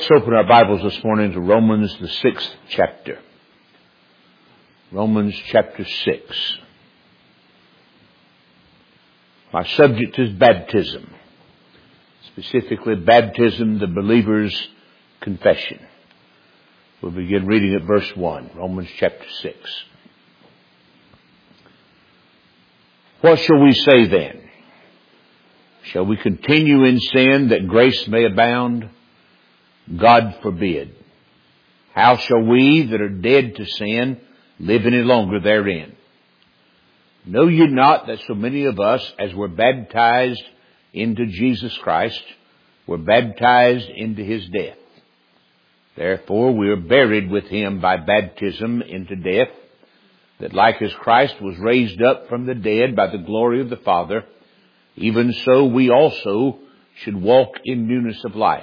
Let's open our Bibles this morning to Romans, the 6th chapter. Romans chapter 6. My subject is baptism. Specifically, baptism, the believer's confession. We'll begin reading at verse 1, Romans chapter 6. What shall we say then? Shall we continue in sin that grace may abound? God forbid. How shall we that are dead to sin live any longer therein? Know ye not that so many of us as were baptized into Jesus Christ were baptized into His death? Therefore we are buried with Him by baptism into death, that like as Christ was raised up from the dead by the glory of the Father, even so we also should walk in newness of life.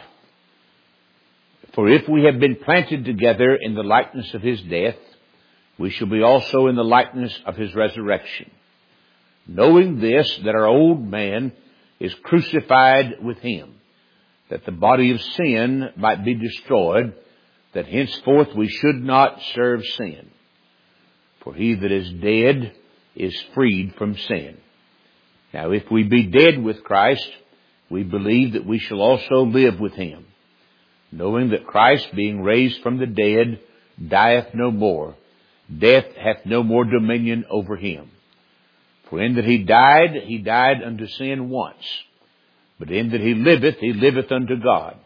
For if we have been planted together in the likeness of His death, we shall be also in the likeness of His resurrection. Knowing this, that our old man is crucified with Him, that the body of sin might be destroyed, that henceforth we should not serve sin. For he that is dead is freed from sin. Now if we be dead with Christ, we believe that we shall also live with Him, knowing that Christ, being raised from the dead, dieth no more. Death hath no more dominion over Him. For in that He died unto sin once. But in that He liveth unto God.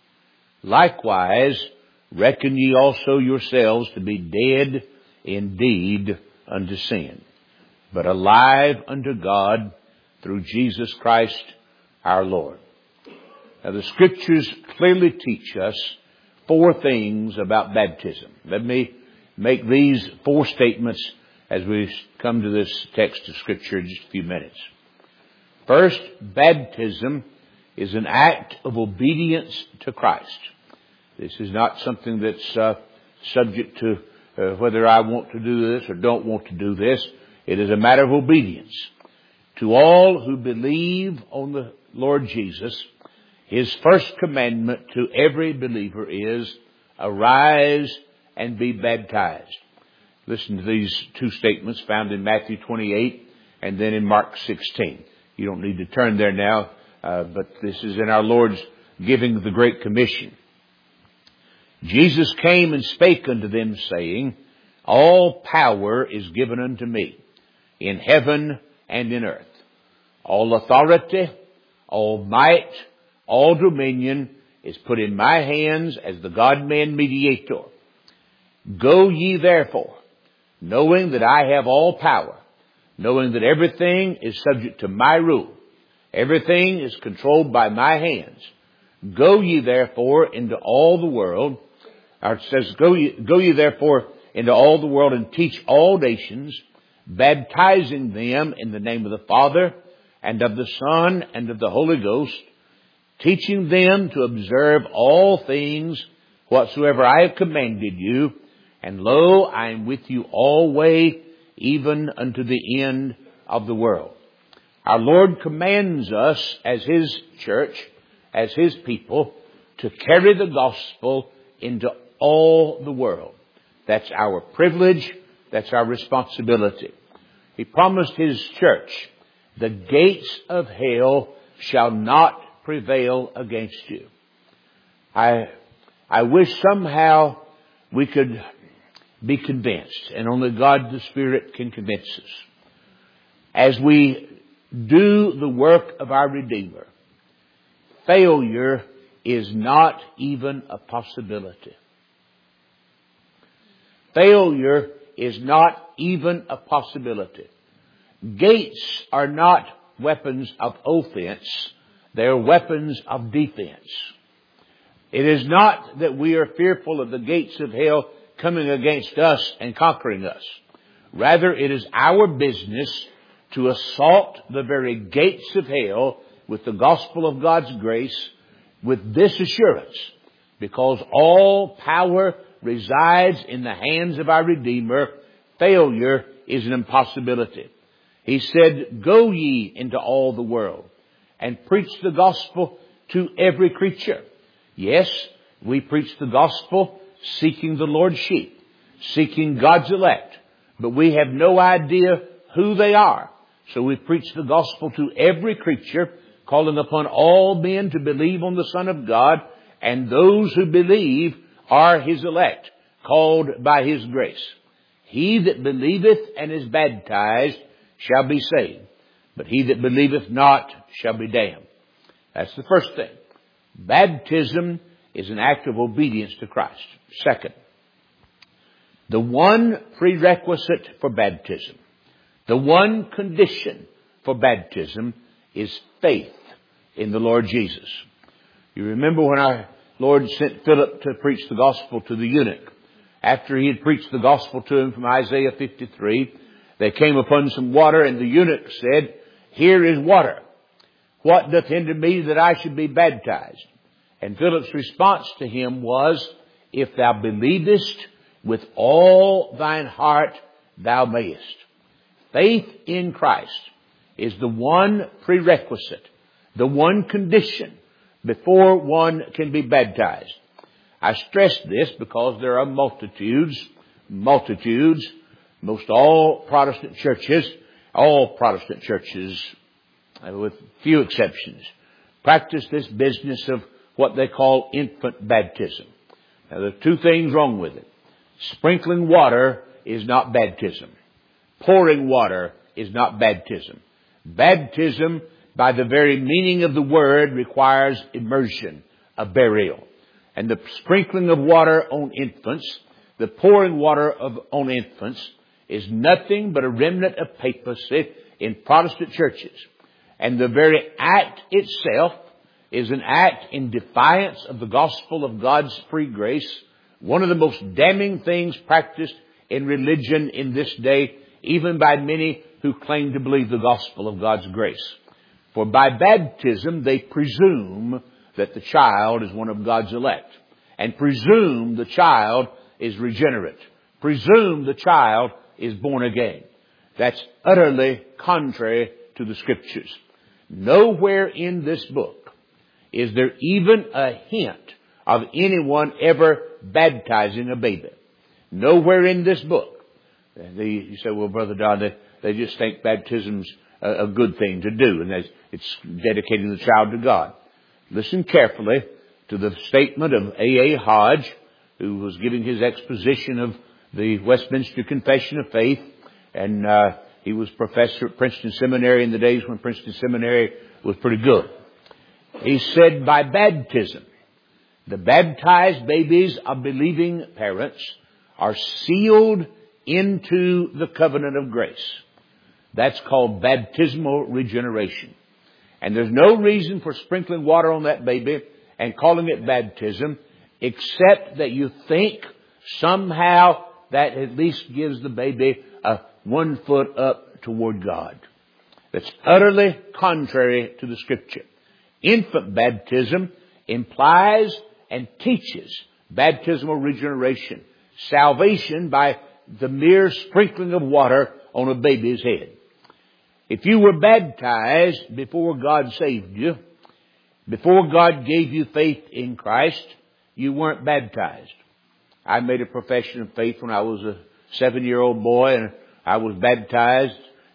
Likewise, reckon ye also yourselves to be dead indeed unto sin, but alive unto God through Jesus Christ our Lord. Now the Scriptures clearly teach us four things about baptism. Let me make these four statements as we come to this text of Scripture in just a few minutes. First, baptism is an act of obedience to Christ. This is not something that's subject to whether I want to do this or don't want to do this. It is a matter of obedience. To all who believe on the Lord Jesus, His first commandment to every believer is, arise and be baptized. Listen to these two statements found in Matthew 28 and then in Mark 16. You don't need to turn there now, but this is in our Lord's giving of the Great Commission. Jesus came and spake unto them, saying, all power is given unto me, in heaven and in earth. All authority, all might, all dominion is put in my hands as the God-man mediator. Go ye therefore, knowing that I have all power, knowing that everything is subject to my rule, everything is controlled by my hands. Go ye therefore into all the world, or it says, go ye therefore into all the world and teach all nations, baptizing them in the name of the Father and of the Son and of the Holy Ghost, teaching them to observe all things whatsoever I have commanded you. And lo, I am with you always, even unto the end of the world. Our Lord commands us as His church, as His people, to carry the gospel into all the world. That's our privilege. That's our responsibility. He promised His church, the gates of hell shall not prevail against you. I wish somehow we could be convinced, and only God the Spirit can convince us. As we do the work of our Redeemer, failure is not even a possibility. Failure is not even a possibility. Gates are not weapons of offense. They are weapons of defense. It is not that we are fearful of the gates of hell coming against us and conquering us. Rather, it is our business to assault the very gates of hell with the gospel of God's grace, with this assurance, because all power resides in the hands of our Redeemer, failure is an impossibility. He said, go ye into all the world and preach the gospel to every creature. Yes, We preach the gospel seeking the Lord's sheep, seeking God's elect. But we have no idea who they are. So we preach the gospel to every creature, calling upon all men to believe on the Son of God, and those who believe are His elect, called by His grace. He that believeth and is baptized shall be saved, but he that believeth not shall be damned. That's the first thing. Baptism is an act of obedience to Christ. Second, the one prerequisite for baptism, the one condition for baptism is faith in the Lord Jesus. You remember when our Lord sent Philip to preach the gospel to the eunuch. After he had preached the gospel to him from Isaiah 53, they came upon some water, and the eunuch said, "Here is water. What doth hinder me that I should be baptized?" And Philip's response to him was, "If thou believest with all thine heart, thou mayest." Faith in Christ is the one prerequisite, the one condition before one can be baptized. I stress this because there are multitudes, most all Protestant churches, with few exceptions, practice this business of what they call infant baptism. Now, there are two things wrong with it. Sprinkling water is not baptism. Pouring water is not baptism. Baptism, by the very meaning of the word, requires immersion, a burial. And the sprinkling of water on infants, the pouring water on infants, is nothing but a remnant of papacy in Protestant churches. And the very act itself is an act in defiance of the gospel of God's free grace, one of the most damning things practiced in religion in this day, even by many who claim to believe the gospel of God's grace. For by baptism they presume that the child is one of God's elect, and presume the child is regenerate, presume the child is born again. That's utterly contrary to the Scriptures. Nowhere in this book is there even a hint of anyone ever baptizing a baby. Nowhere in this book. You say, "Well, Brother Don, they just think baptism's a good thing to do, and it's dedicating the child to God." Listen carefully to the statement of A.A. Hodge, who was giving his exposition of the Westminster Confession of Faith, and he was professor at Princeton Seminary in the days when Princeton Seminary was pretty good. He said, "By baptism, the baptized babies of believing parents are sealed into the covenant of grace. That's called baptismal regeneration. And there's no reason for sprinkling water on that baby and calling it baptism, except that you think somehow that at least gives the baby a 1 foot up toward God." That's utterly contrary to the Scripture. Infant baptism implies and teaches baptismal regeneration, salvation by the mere sprinkling of water on a baby's head. If you were baptized before God saved you, before God gave you faith in Christ, you weren't baptized. I made a profession of faith when I was a 7-year-old boy, and I was baptized.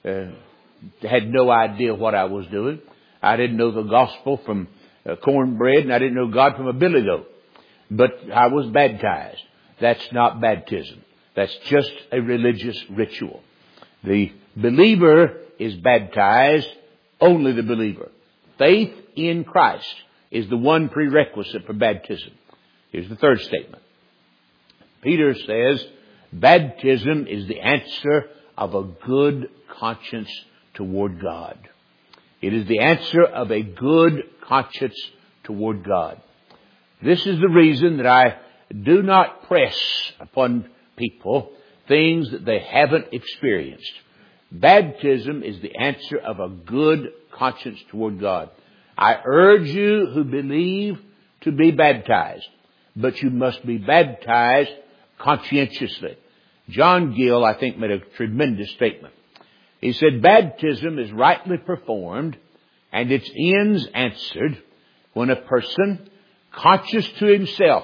Had no idea what I was doing. I didn't know the gospel from cornbread, and I didn't know God from a billy goat. But I was baptized. That's not baptism. That's just a religious ritual. The believer is baptized, only the believer. Faith in Christ is the one prerequisite for baptism. Here's the third statement. Peter says, baptism is the answer of a good conscience toward God. It is the answer of a good conscience toward God. This is the reason that I do not press upon people things that they haven't experienced. Baptism is the answer of a good conscience toward God. I urge you who believe to be baptized, but you must be baptized conscientiously. John Gill, I think, made a tremendous statement. He said, baptism is rightly performed and its ends answered when a person, conscious to himself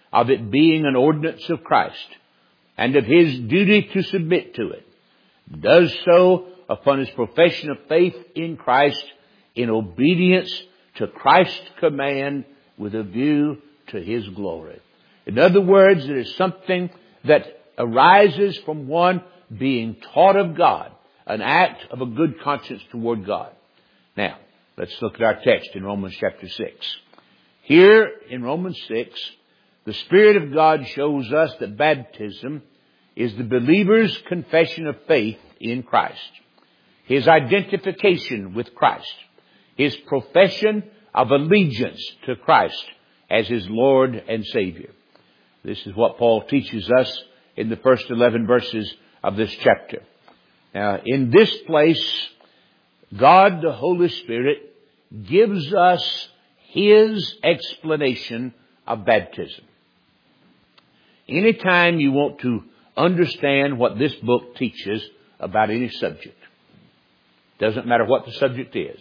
of it being an ordinance of Christ and of his duty to submit to it, does so upon his profession of faith in Christ in obedience to Christ's command with a view to his glory. In other words, it is something that arises from one being taught of God, an act of a good conscience toward God. Now, let's look at our text in Romans chapter 6. Here in Romans 6, the Spirit of God shows us that baptism is the believer's confession of faith in Christ, his identification with Christ, his profession of allegiance to Christ as his Lord and Savior. This is what Paul teaches us in the first 11 verses of this chapter. Now, in this place, God, the Holy Spirit, gives us his explanation of baptism. Anytime you want to understand what this book teaches about any subject, doesn't matter what the subject is,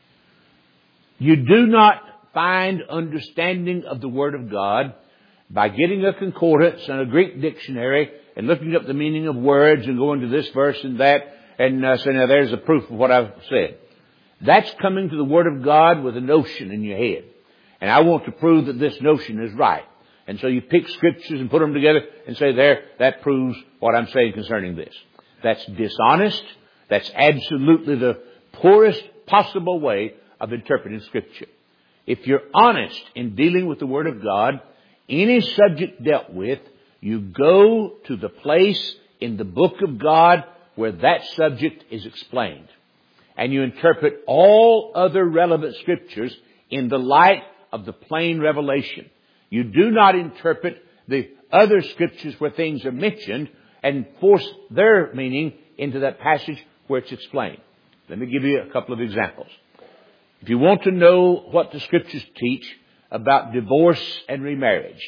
you do not find understanding of the Word of God by getting a concordance and a Greek dictionary and looking up the meaning of words and going to this verse and that and saying, now there's a proof of what I've said. That's coming to the Word of God with a notion in your head. And I want to prove that this notion is right. And so you pick scriptures and put them together and say, there, that proves what I'm saying concerning this. That's dishonest. That's absolutely the poorest possible way of interpreting Scripture. If you're honest in dealing with the Word of God, any subject dealt with, you go to the place in the book of God where that subject is explained. And you interpret all other relevant Scriptures in the light of the plain revelation. You do not interpret the other Scriptures where things are mentioned and force their meaning into that passage where it's explained. Let me give you a couple of examples. If you want to know what the Scriptures teach about divorce and remarriage,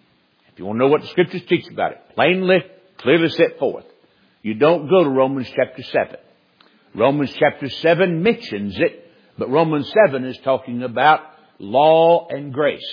if you want to know what the Scriptures teach about it, plainly, clearly set forth, you don't go to Romans chapter 7. Romans chapter 7 mentions it, but Romans 7 is talking about law and grace.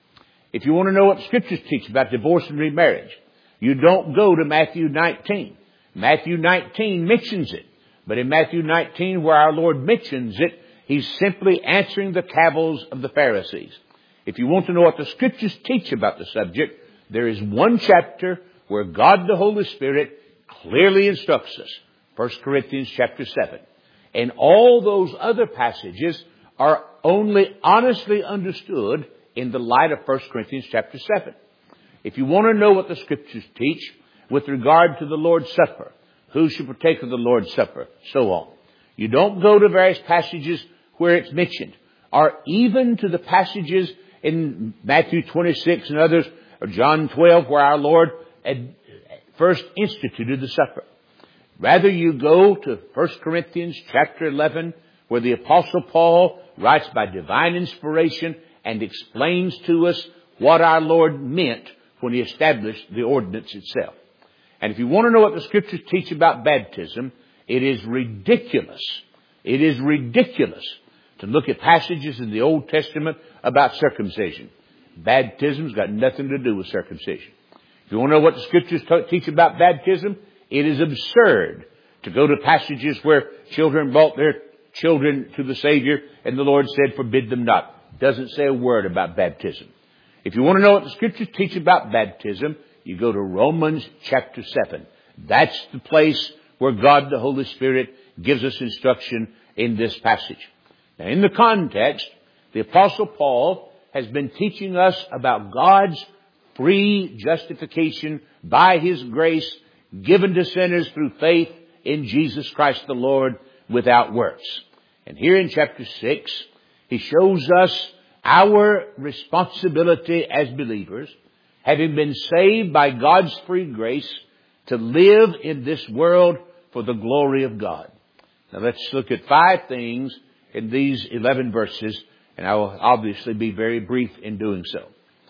If you want to know what the Scriptures teach about divorce and remarriage, you don't go to Matthew 19. Matthew 19 mentions it. But in Matthew 19, where our Lord mentions it, he's simply answering the cavils of the Pharisees. If you want to know what the Scriptures teach about the subject, there is one chapter where God the Holy Spirit clearly instructs us. 1 Corinthians chapter 7. And all those other passages are only honestly understood in the light of 1 Corinthians chapter 7. If you want to know what the Scriptures teach with regard to the Lord's Supper, who should partake of the Lord's Supper, so on, you don't go to various passages where it's mentioned, or even to the passages in Matthew 26 and others, or John 12, where our Lord had first instituted the supper. Rather, you go to 1 Corinthians chapter 11, where the Apostle Paul writes by divine inspiration and explains to us what our Lord meant when he established the ordinance itself. And if you want to know what the Scriptures teach about baptism, it is ridiculous. It is ridiculous to look at passages in the Old Testament about circumcision. Baptism's got nothing to do with circumcision. If you want to know what the Scriptures teach about baptism, it is absurd to go to passages where children brought their children to the Savior and the Lord said, forbid them not. Doesn't say a word about baptism. If you want to know what the Scriptures teach about baptism, you go to Romans chapter 7. That's the place where God the Holy Spirit gives us instruction in this passage. Now, in the context, the Apostle Paul has been teaching us about God's free justification by His grace given to sinners through faith in Jesus Christ the Lord without works. And here in chapter 6, he shows us our responsibility as believers, having been saved by God's free grace, to live in this world for the glory of God. Now let's look at 5 things in these 11 verses, and I will obviously be very brief in doing so.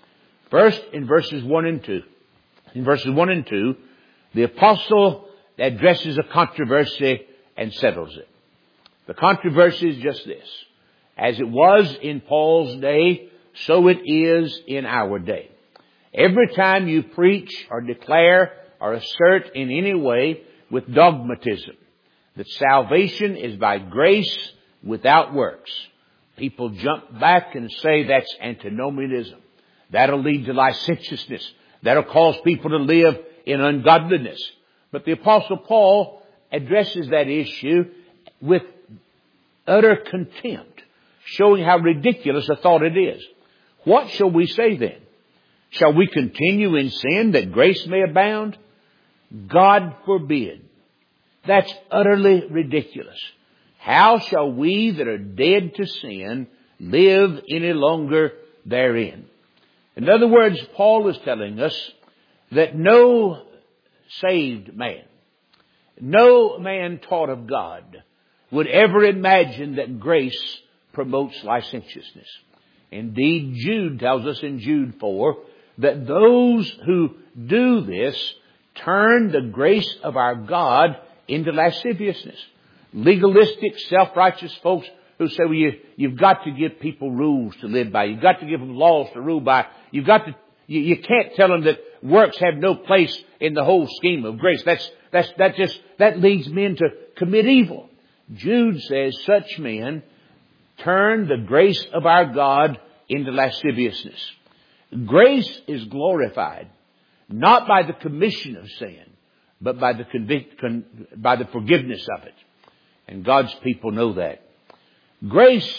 First, in verses 1 and 2. In verses 1 and 2, the apostle addresses a controversy and settles it. The controversy is just this. As it was in Paul's day, so it is in our day. Every time you preach or declare or assert in any way with dogmatism that salvation is by grace without works, people jump back and say that's antinomianism. That'll lead to licentiousness. That'll cause people to live in ungodliness. But the Apostle Paul addresses that issue with utter contempt, showing how ridiculous a thought it is. What shall we say then? Shall we continue in sin that grace may abound? God forbid. That's utterly ridiculous. How shall we that are dead to sin live any longer therein? In other words, Paul is telling us that no saved man, no man taught of God, would ever imagine that grace promotes licentiousness. Indeed, Jude tells us in Jude 4 that those who do this turn the grace of our God into lasciviousness. Legalistic, self-righteous folks who say, well, you've got to give people rules to live by. You've got to give them laws to rule by. You can't tell them that works have no place in the whole scheme of grace. That leads men to commit evil. Jude says such men turn the grace of our God into lasciviousness. Grace is glorified not by the commission of sin, but by the forgiveness of it. And God's people know that. Grace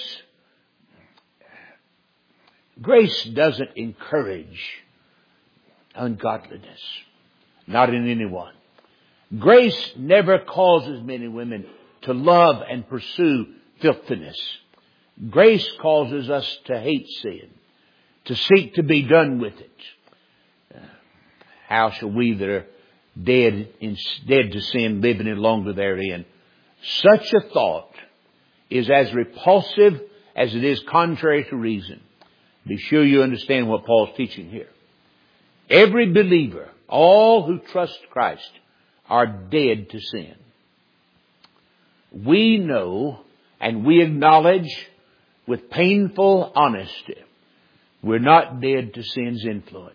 doesn't encourage ungodliness. Not in anyone. Grace never causes men and women to love and pursue filthiness. Grace causes us to hate sin, to seek to be done with it. How shall we that are dead to sin live any longer therein? Such a thought is as repulsive as it is contrary to reason. Be sure you understand what Paul's teaching here. Every believer, all who trust Christ, are dead to sin. We know and we acknowledge with painful honesty we're not dead to sin's influence.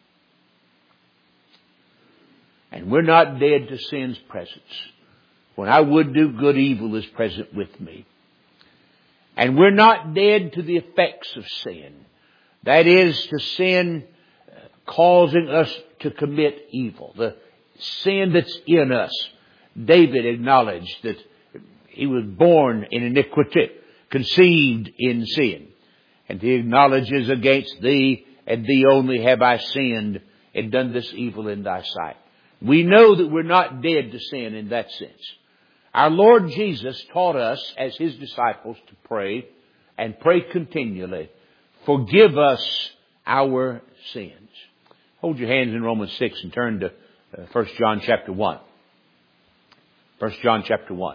And we're not dead to sin's presence. When I would do good, evil is present with me. And we're not dead to the effects of sin. That is, to sin causing us to commit evil. The sin that's in us. David acknowledged that he was born in iniquity, conceived in sin. And he acknowledges, against thee and thee only have I sinned and done this evil in thy sight. We know that we're not dead to sin in that sense. Our Lord Jesus taught us as His disciples to pray and pray continually, forgive us our sins. Hold your hands in Romans 6 and turn to 1 John chapter 1. 1 John chapter 1.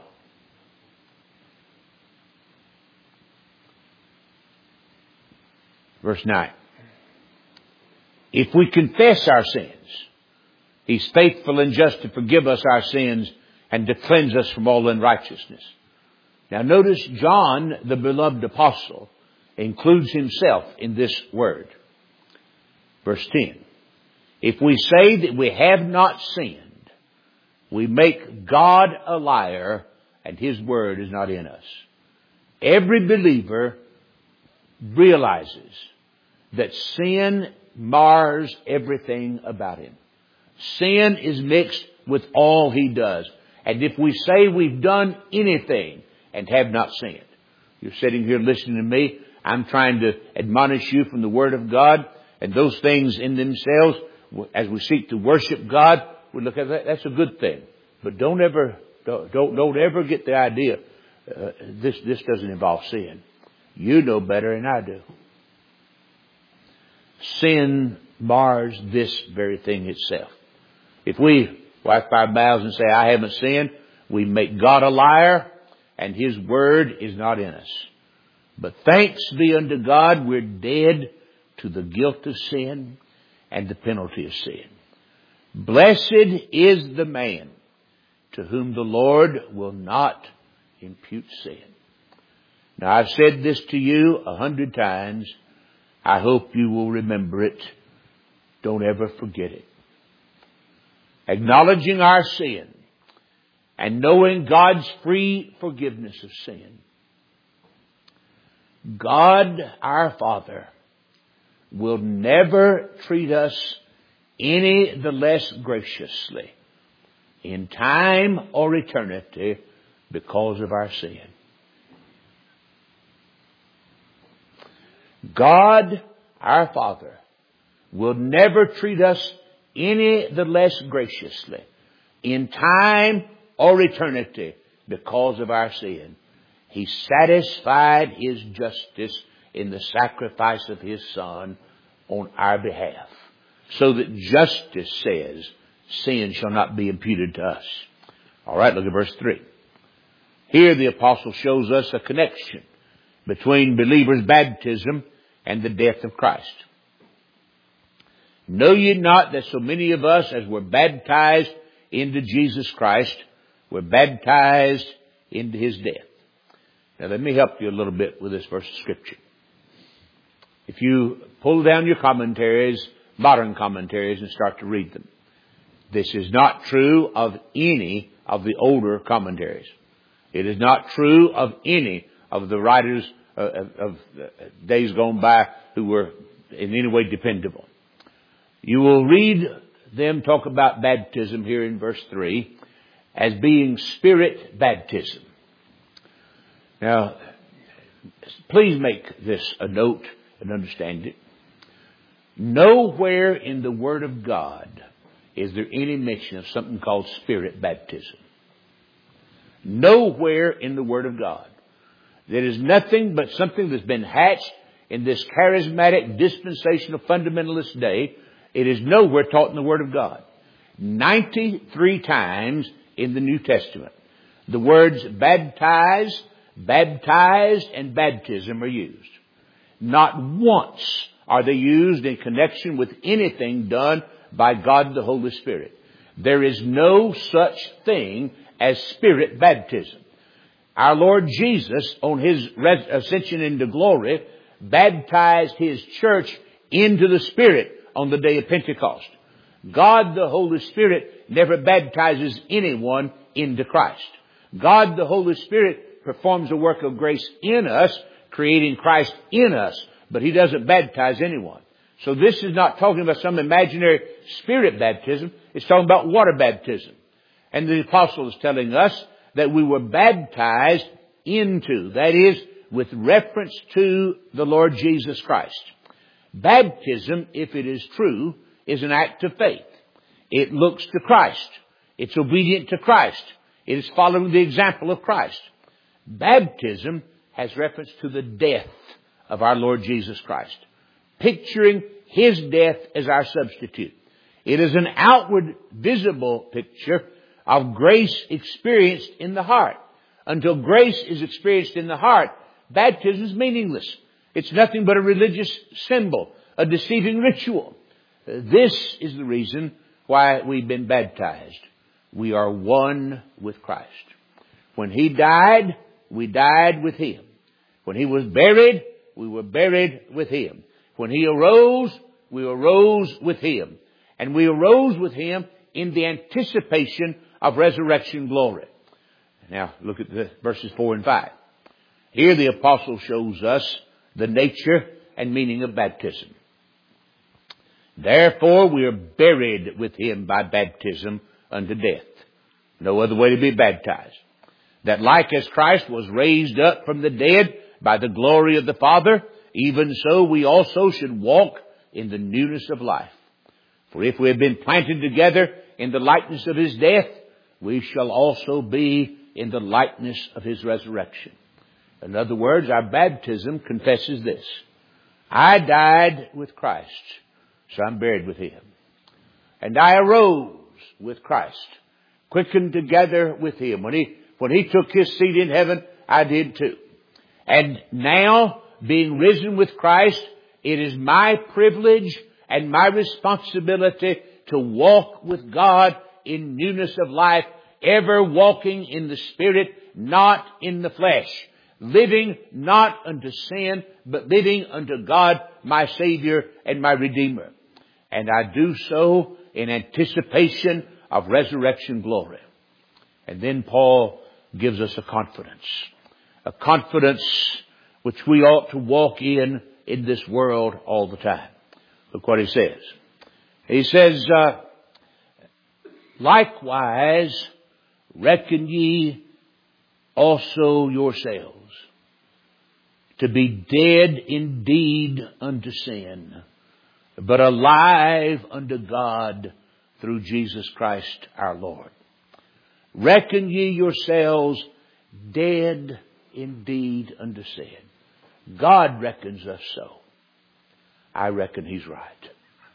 Verse 9. If we confess our sins, He's faithful and just to forgive us our sins and to cleanse us from all unrighteousness. Now notice John, the beloved apostle, includes himself in this word. Verse 10. If we say that we have not sinned, we make God a liar and His word is not in us. Every believer realizes that sin mars everything about him. Sin is mixed with all he does. And if we say we've done anything and have not sinned, you're sitting here listening to me, I'm trying to admonish you from the Word of God, and those things in themselves, as we seek to worship God, we look at that, that's a good thing. But don't ever get the idea, this doesn't involve sin. You know better than I do. Sin mars this very thing itself. If we wipe our mouths and say, I haven't sinned, we make God a liar and His word is not in us. But thanks be unto God, we're dead to the guilt of sin and the penalty of sin. Blessed is the man to whom the Lord will not impute sin. Now I've said this to you 100 times. I hope you will remember it. Don't ever forget it. Acknowledging our sin and knowing God's free forgiveness of sin. God, our Father, will never treat us any the less graciously in time or eternity because of our sin. God, our Father, will never treat us any the less graciously in time or eternity because of our sin. He satisfied His justice in the sacrifice of His Son on our behalf, so that justice says sin shall not be imputed to us. All right, look at verse 3. Here the apostle shows us a connection between believers' baptism and the death of Christ. Know ye not that so many of us as were baptized into Jesus Christ were baptized into His death? Now let me help you a little bit with this verse of Scripture. If you pull down your commentaries, modern commentaries, and start to read them, this is not true of any of the older commentaries. It is not true of any of the writers of days gone by who were in any way dependable. You will read them talk about baptism here in verse 3 as being Spirit baptism. Now, please make this a note and understand it. Nowhere in the Word of God is there any mention of something called Spirit baptism. Nowhere in the Word of God. There is nothing but something that's been hatched in this charismatic dispensational fundamentalist day. It is nowhere taught in the Word of God. 93 times in the New Testament, the words baptize, baptized, and baptism are used. Not once are they used in connection with anything done by God the Holy Spirit. There is no such thing as Spirit baptism. Our Lord Jesus, on His ascension into glory, baptized His church into the Spirit on the day of Pentecost. God the Holy Spirit never baptizes anyone into Christ. God the Holy Spirit performs a work of grace in us, creating Christ in us, but He doesn't baptize anyone. So this is not talking about some imaginary Spirit baptism. It's talking about water baptism. And the apostle is telling us that we were baptized into, that is, with reference to the Lord Jesus Christ. Baptism, if it is true, is an act of faith. It looks to Christ. It's obedient to Christ. It is following the example of Christ. Baptism has reference to the death of our Lord Jesus Christ, picturing His death as our substitute. It is an outward, visible picture of grace experienced in the heart. Until grace is experienced in the heart, baptism is meaningless. It's nothing but a religious symbol, a deceiving ritual. This is the reason why we've been baptized. We are one with Christ. When He died, we died with Him. When He was buried, we were buried with Him. When He arose, we arose with Him. And we arose with Him in the anticipation of resurrection glory. Now, look at the verses 4 and 5. Here the apostle shows us the nature and meaning of baptism. Therefore, we are buried with Him by baptism unto death. No other way to be baptized. That like as Christ was raised up from the dead by the glory of the Father, even so we also should walk in the newness of life. For if we have been planted together in the likeness of His death, we shall also be in the likeness of His resurrection. In other words, our baptism confesses this: I died with Christ, so I'm buried with Him. And I arose with Christ, quickened together with Him. When He took His seat in heaven, I did too. And now, being risen with Christ, it is my privilege and my responsibility to walk with God in newness of life, ever walking in the Spirit, not in the flesh. Living not unto sin, but living unto God, my Savior and my Redeemer. And I do so in anticipation of resurrection glory. And then Paul gives us a confidence which we ought to walk in this world all the time. Look what he says. He says, likewise, reckon ye also yourselves to be dead indeed unto sin, but alive unto God through Jesus Christ our Lord. Reckon ye yourselves dead indeed unto sin. God reckons us so. I reckon He's right.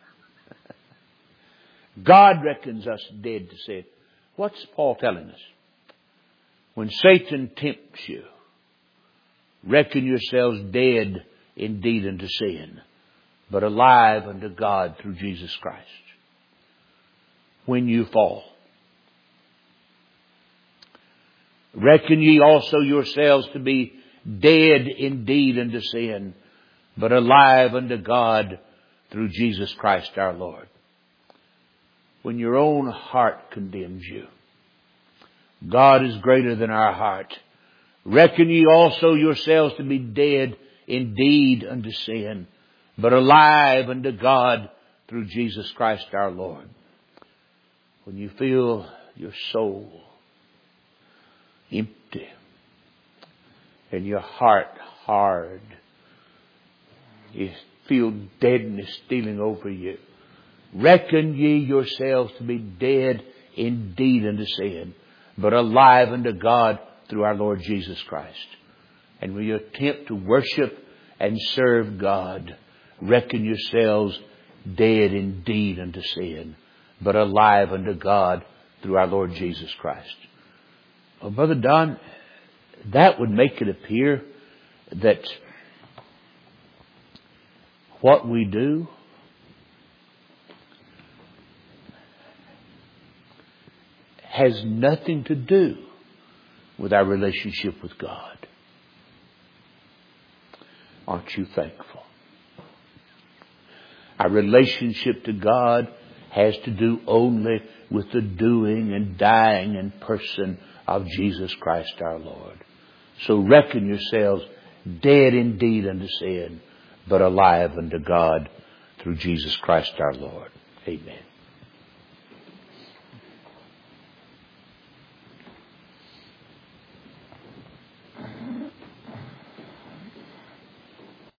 God reckons us dead to sin. What's Paul telling us? When Satan tempts you, reckon yourselves dead indeed unto sin, but alive unto God through Jesus Christ. When you fall, reckon ye also yourselves to be dead indeed unto sin, but alive unto God through Jesus Christ our Lord. When your own heart condemns you, God is greater than our heart. Reckon ye also yourselves to be dead indeed unto sin, but alive unto God through Jesus Christ our Lord. When you feel your soul empty and your heart hard, you feel deadness stealing over you, reckon ye yourselves to be dead indeed unto sin, but alive unto God through our Lord Jesus Christ. And when you attempt to worship and serve God, reckon yourselves dead indeed unto sin, but alive unto God through our Lord Jesus Christ. Well, Brother Don, that would make it appear that what we do has nothing to do with our relationship with God. Aren't you thankful? Our relationship to God has to do only with the doing and dying in person of Jesus Christ our Lord. So reckon yourselves dead indeed unto sin, but alive unto God through Jesus Christ our Lord. Amen.